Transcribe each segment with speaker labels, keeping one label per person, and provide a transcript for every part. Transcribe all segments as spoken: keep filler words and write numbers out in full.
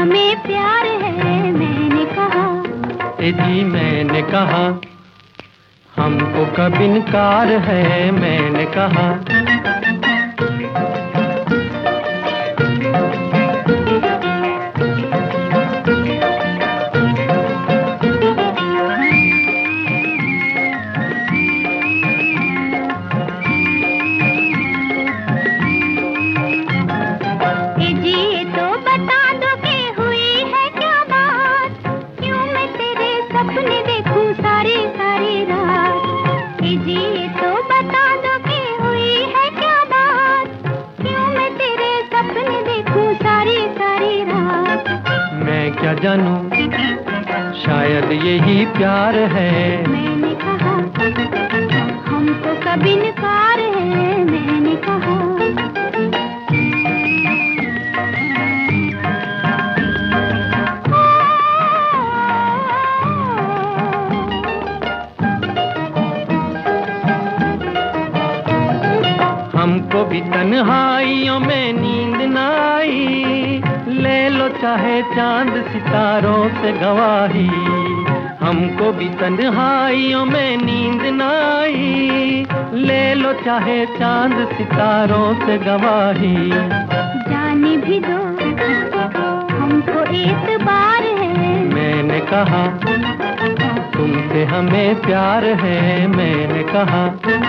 Speaker 1: हमें प्यार है, मैंने कहा।
Speaker 2: ए जी मैंने कहा, हमको कब इनकार है, मैंने कहा। क्या जानूं शायद यही प्यार है,
Speaker 1: मैंने कहा। हमको कब इनकार है, मैंने कहा।
Speaker 2: हमको भी तन्हाइयों में नींद न आई, ले लो चाहे चांद सितारों से गवाही। हमको भी तन्हाइयों में नींद न आई, ले लो चाहे चांद सितारों से गवाही।
Speaker 1: जाने भी दो हमको एतबार है,
Speaker 2: मैंने कहा। तुमसे हमें प्यार है, मैंने कहा।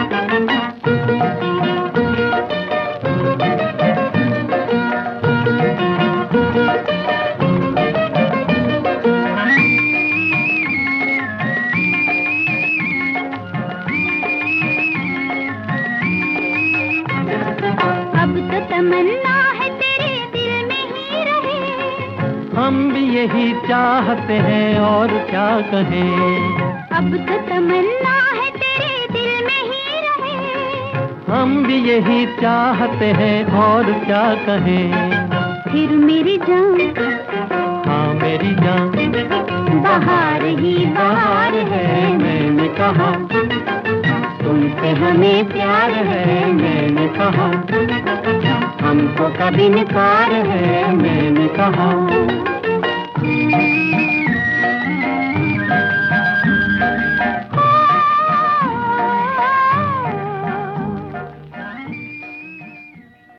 Speaker 1: अब तो तमन्ना है तेरे दिल में ही रहे,
Speaker 2: हम भी यही चाहते हैं और क्या कहें।
Speaker 1: अब तो तमन्ना है तेरे दिल में ही रहे,
Speaker 2: हम भी यही चाहते हैं और क्या कहें।
Speaker 1: फिर मेरी जान,
Speaker 2: हाँ मेरी जान,
Speaker 1: बाहर ही बाहर है,
Speaker 2: मैंने कहा। तुमसे हमें प्यार है, मैंने कहा। हमको कभी इनकार है, मैंने कहा।